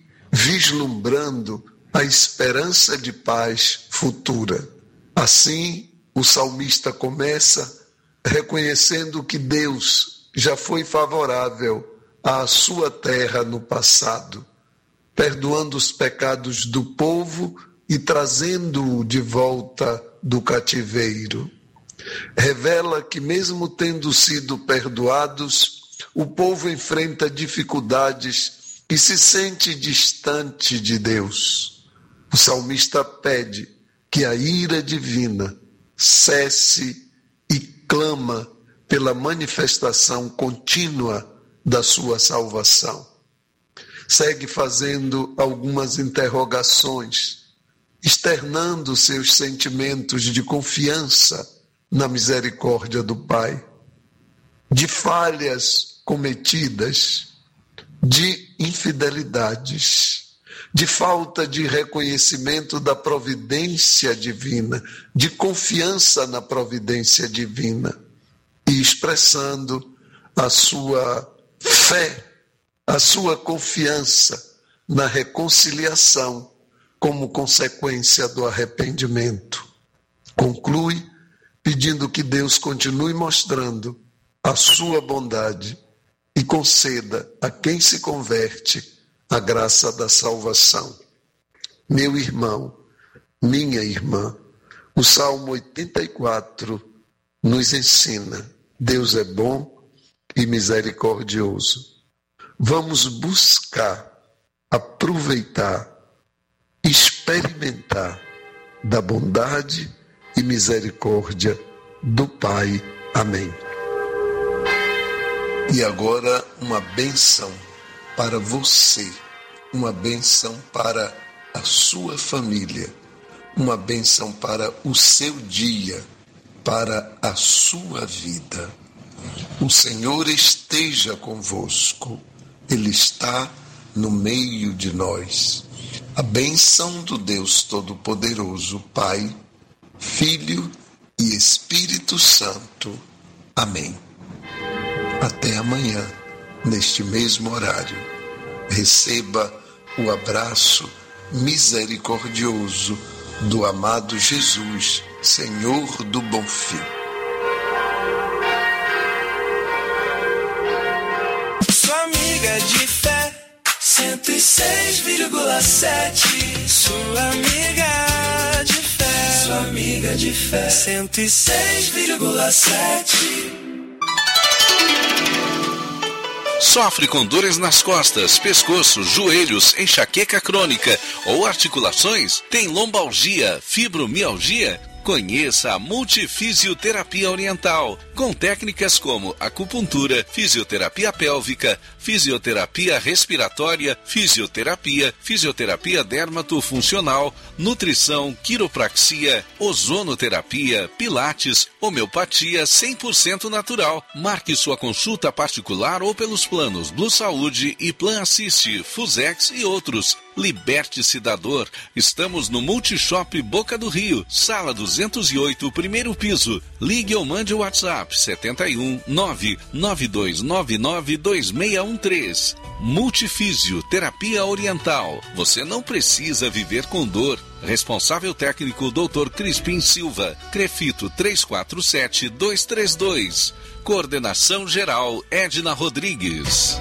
vislumbrando a esperança de paz futura. Assim, o o salmista começa reconhecendo que Deus já foi favorável à sua terra no passado, perdoando os pecados do povo e trazendo-o de volta do cativeiro. Revela que, mesmo tendo sido perdoados, o povo enfrenta dificuldades e se sente distante de Deus. O salmista pede que a ira divina cesse e clama pela manifestação contínua da sua salvação. Segue fazendo algumas interrogações, externando seus sentimentos de confiança na misericórdia do Pai, de falhas cometidas, de infidelidades, de falta de reconhecimento da providência divina, de confiança na providência divina, e expressando a sua fé, a sua confiança na reconciliação como consequência do arrependimento. Conclui pedindo que Deus continue mostrando a sua bondade e conceda a quem se converte a graça da salvação. Meu irmão, minha irmã, o Salmo oitenta e quatro nos ensina: Deus é bom e misericordioso. Vamos buscar, aproveitar, experimentar da bondade e misericórdia do Pai. Amém. E agora uma bênção para você, uma bênção para a sua família, uma bênção para o seu dia, para a sua vida. O Senhor esteja convosco, Ele está no meio de nós. A bênção do Deus Todo-Poderoso, Pai, Filho e Espírito Santo. Amém. Até amanhã, neste mesmo horário. Receba o abraço misericordioso do amado Jesus, Senhor do Bonfim. Sua amiga de fé, cento e seis vírgula sete. Sua amiga de fé, sua amiga de fé, cento e seis vírgula sete. Sofre com dores nas costas, pescoço, joelhos, enxaqueca crônica ou articulações? Tem lombalgia, fibromialgia? Conheça a Multifisioterapia Oriental, com técnicas como acupuntura, fisioterapia pélvica, fisioterapia respiratória, fisioterapia, fisioterapia dermatofuncional, nutrição, quiropraxia, ozonoterapia, pilates, homeopatia cem por cento natural. Marque sua consulta particular ou pelos planos Blue Saúde e Plan Assist, Fusex e outros. Liberte-se da dor. Estamos no Multishop Boca do Rio, sala duzentos e oito, primeiro piso. Ligue ou mande o WhatsApp sete um nove nove dois nove nove dois seis um três. Multifísio Terapia Oriental. Você não precisa viver com dor. Responsável técnico doutor Crispim Silva. Crefito três quatro sete dois três dois. Coordenação geral Edna Rodrigues.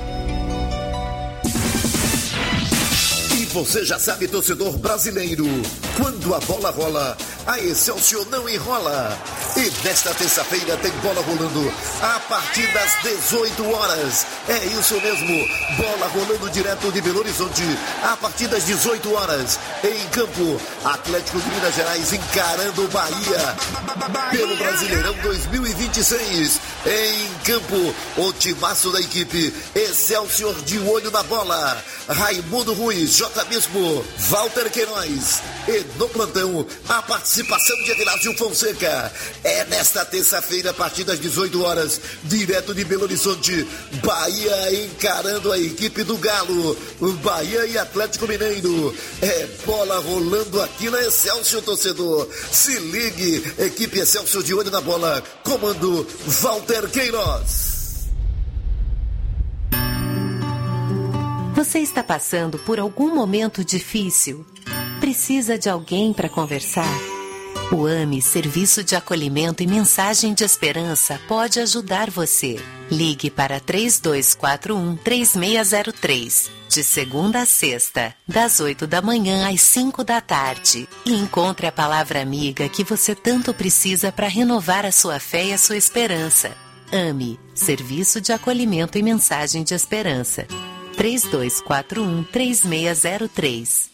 Você já sabe, torcedor brasileiro, quando a bola rola, a Excelsior não enrola. E nesta terça-feira tem bola rolando a partir das dezoito horas. É isso mesmo, bola rolando direto de Belo Horizonte a partir das dezoito horas. Em campo, Atlético de Minas Gerais encarando o Bahia pelo Brasileirão dois mil e vinte e seis. Em campo, o timaço da equipe Excelsior de olho na bola. Raimundo Ruiz, J. Bispo, Walter Queiroz. E no plantão, a participação de Evilásio Fonseca. É nesta terça-feira, a partir das dezoito horas, direto de Belo Horizonte, Bahia encarando a equipe do Galo. Bahia e Atlético Mineiro. É bola rolando aqui na Excelsior, torcedor. Se ligue, equipe Excelsior de olho na bola. Comando Walter Queiroz. Você está passando por algum momento difícil? Precisa de alguém para conversar? O AME, Serviço de Acolhimento e Mensagem de Esperança, pode ajudar você. Ligue para três dois quatro um, três seis zero três, de segunda a sexta, das oito da manhã às cinco da tarde. E encontre a palavra amiga que você tanto precisa para renovar a sua fé e a sua esperança. AME, Serviço de Acolhimento e Mensagem de Esperança. três dois quatro um, três seis zero três.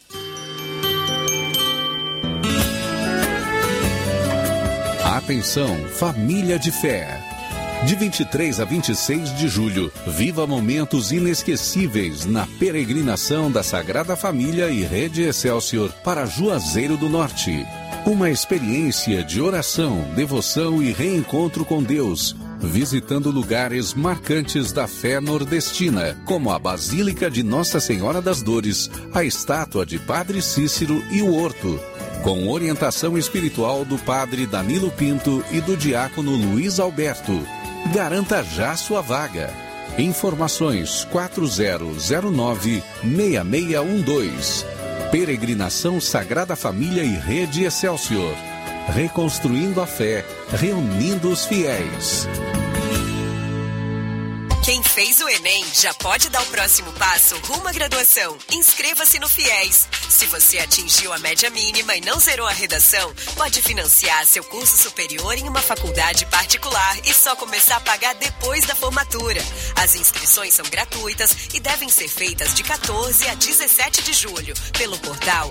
Atenção, família de fé. De vinte e três a vinte e seis de julho, viva momentos inesquecíveis na peregrinação da Sagrada Família e Rede Excelsior para Juazeiro do Norte. Uma experiência de oração, devoção e reencontro com Deus, visitando lugares marcantes da fé nordestina, como a Basílica de Nossa Senhora das Dores, a estátua de Padre Cícero e o Horto, com orientação espiritual do Padre Danilo Pinto e do Diácono Luiz Alberto. Garanta já sua vaga. Informações quatro zero zero nove, seis seis um dois. Peregrinação Sagrada Família e Rede Excelsior. Reconstruindo a fé, reunindo os fiéis. Quem fez o Enem já pode dar o próximo passo rumo à graduação. Inscreva-se no FIES. Se você atingiu a média mínima e não zerou a redação, pode financiar seu curso superior em uma faculdade particular e só começar a pagar depois da formatura. As inscrições são gratuitas e devem ser feitas de quatorze a dezessete de julho pelo portal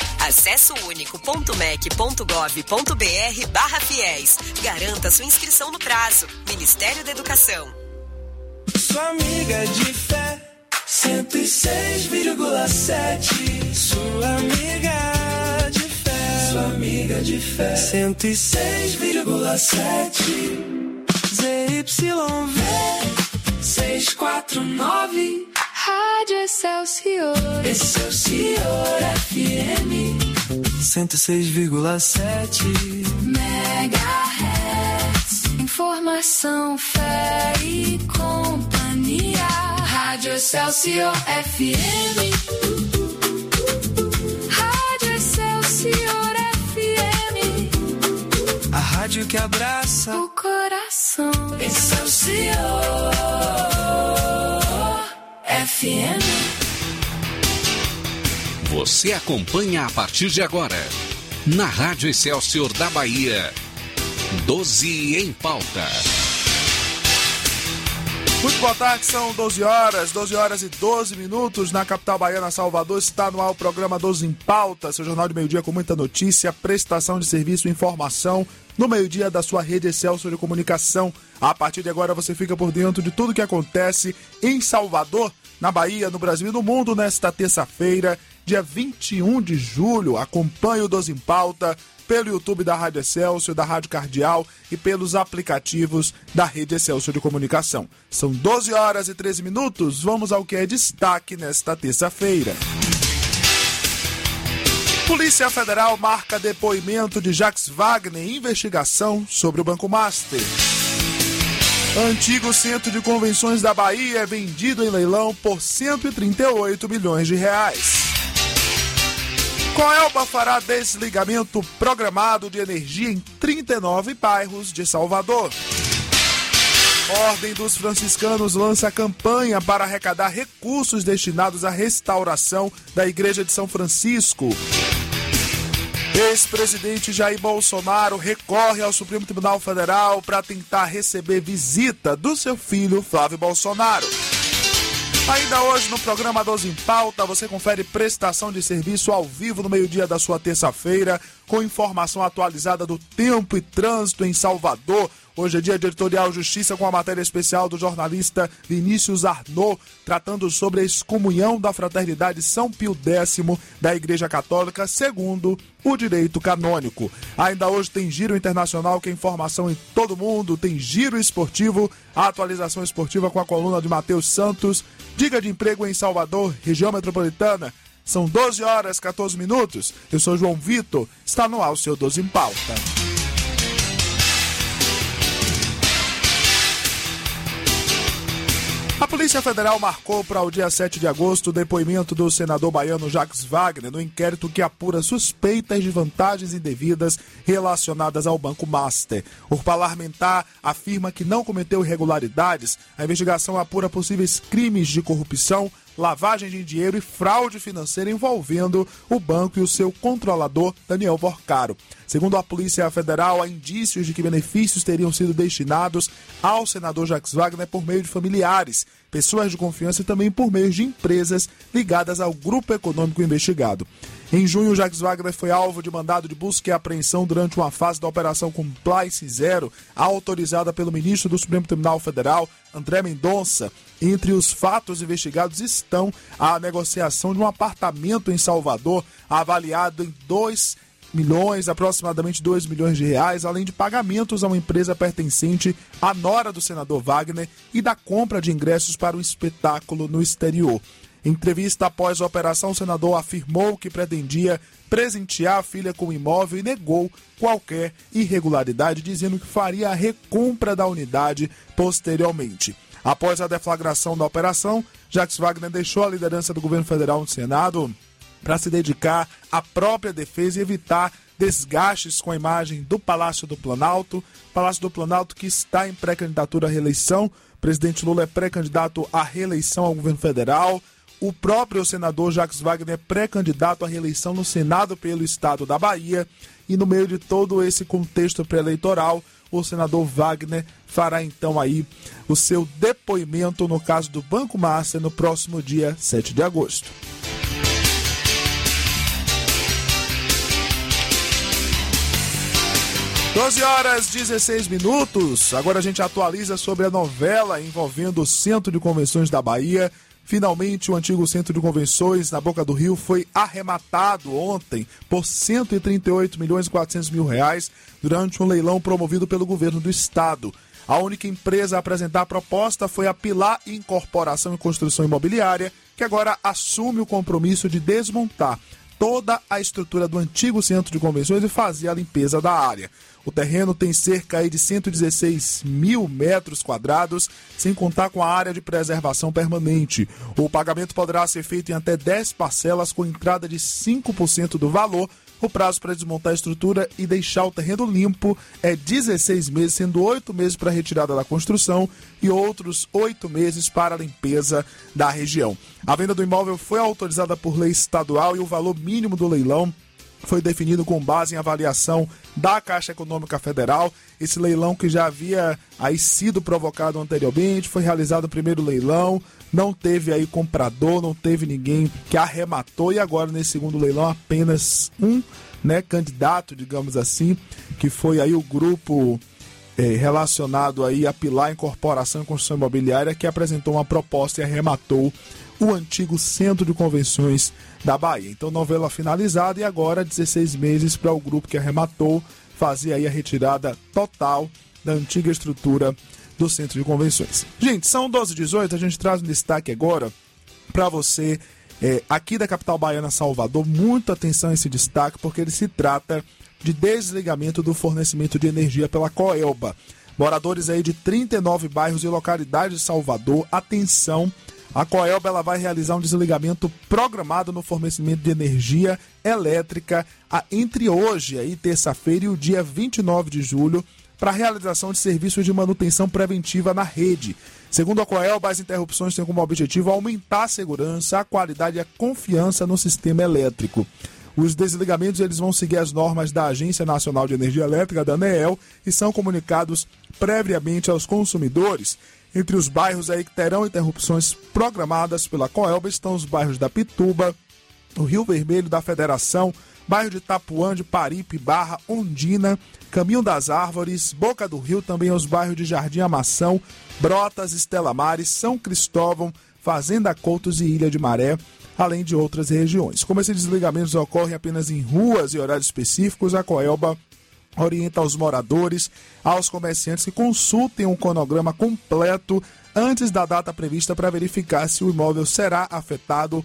acessounico.mec.gov.br barra FIES. Garanta sua inscrição no prazo. Ministério da Educação. Sua amiga de fé, cento e seis vírgula sete. Sua amiga de fé, sua amiga de fé, cento e seis vírgula sete. Z Y V seiscentos e quarenta e nove. Rádio Excelsior, Excelsior F M cento e seis vírgula sete megahertz. Informação, fé e companhia. Rádio Excelsior F M. Rádio Excelsior F M. A rádio que abraça o coração. Excelsior F M. Você acompanha a partir de agora, na Rádio Excelsior da Bahia, doze em pauta. Muito boa tarde, são doze horas, doze horas e doze minutos na capital baiana, Salvador. Está no ar o programa doze em pauta, seu jornal de meio-dia com muita notícia, prestação de serviço e informação no meio-dia da sua Rede Excelsior de Comunicação. A partir de agora você fica por dentro de tudo que acontece em Salvador, na Bahia, no Brasil e no mundo nesta terça-feira, dia vinte e um de julho. Acompanhe o doze em pauta pelo YouTube da Rádio Excelsior, da Rádio Cardeal e pelos aplicativos da Rede Excelsior de Comunicação. São doze horas e treze minutos. Vamos ao que é destaque nesta terça-feira. Polícia Federal marca depoimento de Jacques Wagner em investigação sobre o Banco Master. Antigo Centro de Convenções da Bahia é vendido em leilão por cento e trinta e oito milhões de reais. Coelba fará desligamento programado de energia em trinta e nove bairros de Salvador. Ordem dos Franciscanos lança campanha para arrecadar recursos destinados à restauração da Igreja de São Francisco. Ex-presidente Jair Bolsonaro recorre ao Supremo Tribunal Federal para tentar receber visita do seu filho Flávio Bolsonaro. Ainda hoje no programa doze em pauta, você confere prestação de serviço ao vivo no meio-dia da sua terça-feira, com informação atualizada do tempo e trânsito em Salvador. Hoje é dia de Editorial Justiça, com a matéria especial do jornalista Vinícius Arnaud, tratando sobre a excomunhão da Fraternidade São Pio X da Igreja Católica, segundo o direito canônico. Ainda hoje tem Giro Internacional, que é informação em todo mundo, tem Giro Esportivo, a atualização esportiva com a coluna de Matheus Santos, Dica de Emprego em Salvador, região metropolitana. São doze horas e catorze minutos. Eu sou João Vitor, está no ar o seu doze em pauta. A A Polícia Federal marcou para o dia sete de agosto o depoimento do senador baiano Jacques Wagner no inquérito que apura suspeitas de vantagens indevidas relacionadas ao Banco Master. O parlamentar afirma que não cometeu irregularidades. A investigação apura possíveis crimes de corrupção, lavagem de dinheiro e fraude financeira envolvendo o banco e o seu controlador, Daniel Porcaro. Segundo a Polícia Federal, há indícios de que benefícios teriam sido destinados ao senador Jacques Wagner por meio de familiares, pessoas de confiança e também por meio de empresas ligadas ao grupo econômico investigado. Em junho, Jacques Wagner foi alvo de mandado de busca e apreensão durante uma fase da Operação Compliance Zero, autorizada pelo ministro do Supremo Tribunal Federal, André Mendonça. Entre os fatos investigados estão a negociação de um apartamento em Salvador, avaliado em dois milhões, aproximadamente dois milhões de reais, além de pagamentos a uma empresa pertencente à nora do senador Wagner e da compra de ingressos para o espetáculo no exterior. Em entrevista após a operação, o senador afirmou que pretendia presentear a filha com o imóvel e negou qualquer irregularidade, dizendo que faria a recompra da unidade posteriormente. Após a deflagração da operação, Jacques Wagner deixou a liderança do governo federal no Senado para se dedicar à própria defesa e evitar desgastes com a imagem do Palácio do Planalto. Palácio do Planalto que está em pré-candidatura à reeleição. O presidente Lula é pré-candidato à reeleição ao governo federal. O próprio senador Jacques Wagner é pré-candidato à reeleição no Senado pelo estado da Bahia. E no meio de todo esse contexto pré-eleitoral, o senador Wagner fará então aí o seu depoimento no caso do Banco Master no próximo dia sete de agosto. doze horas e dezesseis minutos. Agora a gente atualiza sobre a novela envolvendo o Centro de Convenções da Bahia. Finalmente, o antigo Centro de Convenções na Boca do Rio foi arrematado ontem por cento e trinta e oito milhões e quatrocentos mil reais durante um leilão promovido pelo governo do estado. A única empresa a apresentar a proposta foi a Pilar Incorporação e Construção Imobiliária, que agora assume o compromisso de desmontar toda a estrutura do antigo Centro de Convenções e fazer a limpeza da área. O terreno tem cerca aí de cento e dezesseis mil metros quadrados, sem contar com a área de preservação permanente. O pagamento poderá ser feito em até dez parcelas, com entrada de cinco por cento do valor. O prazo para desmontar a estrutura e deixar o terreno limpo é dezesseis meses, sendo oito meses para a retirada da construção e outros oito meses para a limpeza da região. A venda do imóvel foi autorizada por lei estadual e o valor mínimo do leilão foi definido com base em avaliação da Caixa Econômica Federal. Esse leilão que já havia aí sido provocado anteriormente, foi realizado o primeiro leilão, não teve aí comprador, não teve ninguém que arrematou e agora nesse segundo leilão apenas um, né, candidato, digamos assim, que foi aí o grupo é, relacionado aí a Pilar Incorporação e Construção Imobiliária, que apresentou uma proposta e arrematou o antigo Centro de Convenções da Bahia. Então, novela finalizada e agora dezesseis meses para o grupo que arrematou fazer aí a retirada total da antiga estrutura do Centro de Convenções. Gente, são doze e dezoito, a gente traz um destaque agora para você é, aqui da capital baiana, Salvador. Muita atenção a esse destaque, porque ele se trata de desligamento do fornecimento de energia pela Coelba. Moradores aí de trinta e nove bairros e localidades de Salvador, atenção. A Coelba ela vai realizar um desligamento programado no fornecimento de energia elétrica a, entre hoje, aí, terça-feira, e o dia vinte e nove de julho, para a realização de serviços de manutenção preventiva na rede. Segundo a Coelba, as interrupções têm como objetivo aumentar a segurança, a qualidade e a confiança no sistema elétrico. Os desligamentos eles vão seguir as normas da Agência Nacional de Energia Elétrica, da ANEEL, e são comunicados previamente aos consumidores. Entre os bairros aí que terão interrupções programadas pela Coelba estão os bairros da Pituba, o Rio Vermelho, da Federação, bairro de Itapuã, de Paripe, Barra, Ondina, Caminho das Árvores, Boca do Rio, também os bairros de Jardim Amação, Brotas, Estela Mares, São Cristóvão, Fazenda Coutos e Ilha de Maré, além de outras regiões. Como esses desligamentos ocorrem apenas em ruas e horários específicos, a Coelba orienta aos moradores, aos comerciantes que consultem um cronograma completo antes da data prevista para verificar se o imóvel será afetado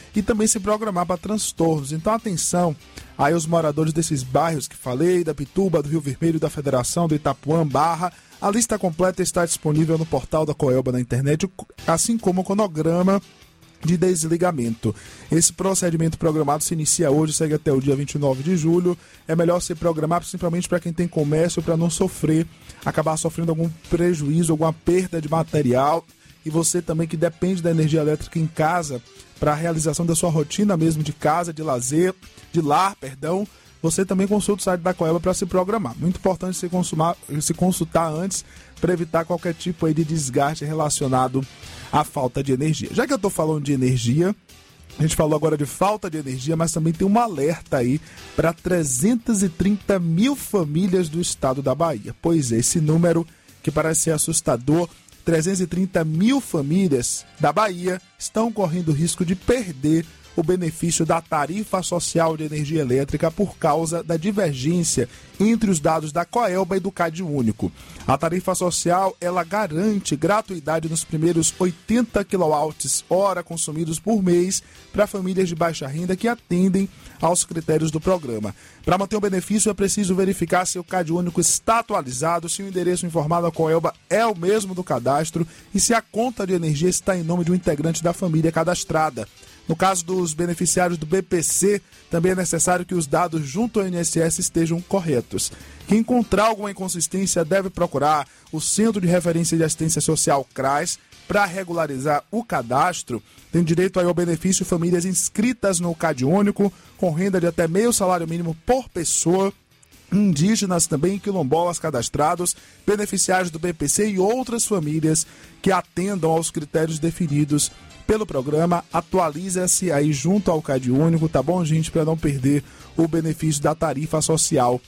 e também se programar para transtornos. Então, atenção aí os moradores desses bairros que falei, da Pituba, do Rio Vermelho, da Federação, do Itapuã, Barra. A lista completa está disponível no portal da Coelba na internet, assim como o cronograma de desligamento. Esse procedimento programado se inicia hoje, segue até o dia vinte e nove de julho. É melhor se programar principalmente para quem tem comércio, para não sofrer, acabar sofrendo algum prejuízo, alguma perda de material. E você também que depende da energia elétrica em casa para a realização da sua rotina mesmo de casa, de lazer, de lar, perdão, você também consulta o site da Coelba para se programar. Muito importante se, consumar, se consultar antes para evitar qualquer tipo aí de desgaste relacionado à falta de energia. Já que eu estou falando de energia, a gente falou agora de falta de energia, mas também tem um alerta aí para trezentas e trinta mil famílias do estado da Bahia. Pois é, esse número que parece ser assustador, trezentas e trinta mil famílias da Bahia estão correndo o risco de perder o benefício da tarifa social de energia elétrica por causa da divergência entre os dados da Coelba e do CadÚnico. A tarifa social, ela garante gratuidade nos primeiros oitenta quilowatt-hora consumidos por mês para famílias de baixa renda que atendem aos critérios do programa. Para manter o benefício, é preciso verificar se o CadÚnico está atualizado, se o endereço informado à Coelba é o mesmo do cadastro e se a conta de energia está em nome de um integrante da família cadastrada. No caso dos beneficiários do B P C, também é necessário que os dados junto ao I N S S estejam corretos. Quem encontrar alguma inconsistência deve procurar o Centro de Referência de Assistência Social C R A S para regularizar o cadastro. Tem direito aí ao benefício famílias inscritas no CadÚnico, com renda de até meio salário mínimo por pessoa, indígenas também, quilombolas cadastrados, beneficiários do B P C e outras famílias que atendam aos critérios definidos pelo programa. Atualiza-se aí junto ao CadÚnico, tá bom, gente? Para não perder o benefício da tarifa social.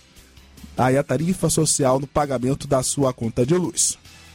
Aí a tarifa social no pagamento da sua conta de luz.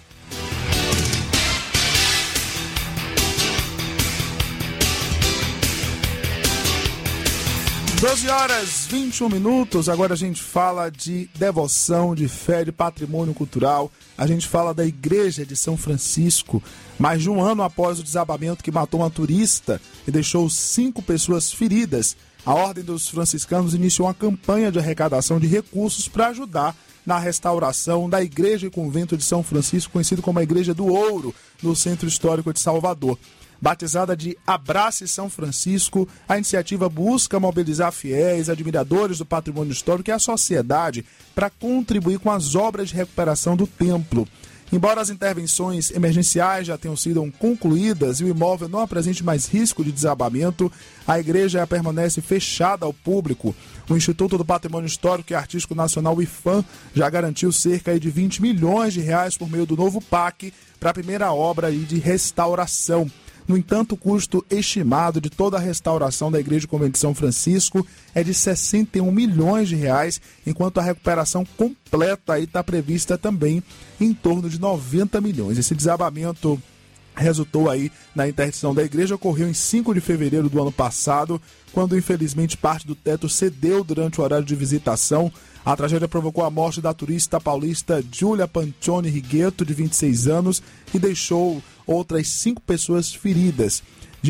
doze horas e vinte e um minutos, agora a gente fala de devoção, de fé, de patrimônio cultural. A gente fala da Igreja de São Francisco. Mais de um ano após o desabamento que matou uma turista e deixou cinco pessoas feridas, a Ordem dos Franciscanos iniciou uma campanha de arrecadação de recursos para ajudar na restauração da Igreja e Convento de São Francisco, conhecido como a Igreja do Ouro, no Centro Histórico de Salvador. Batizada de Abrace São Francisco, a iniciativa busca mobilizar fiéis, admiradores do patrimônio histórico e a sociedade para contribuir com as obras de recuperação do templo. Embora as intervenções emergenciais já tenham sido concluídas e o imóvel não apresente mais risco de desabamento, a igreja permanece fechada ao público. O Instituto do Patrimônio Histórico e Artístico Nacional, o IFAM, já garantiu cerca de vinte milhões de reais por meio do novo P A C para a primeira obra de restauração. No entanto, o custo estimado de toda a restauração da Igreja e Convento de São Francisco é de sessenta e um milhões de reais, enquanto a recuperação completa está prevista também em torno de noventa milhões. Esse desabamento resultou aí na interdição da igreja, ocorreu em cinco de fevereiro do ano passado, quando infelizmente parte do teto cedeu durante o horário de visitação. A tragédia provocou a morte da turista paulista Giulia Pancione Righetto, de vinte e seis anos, e deixou outras cinco pessoas feridas.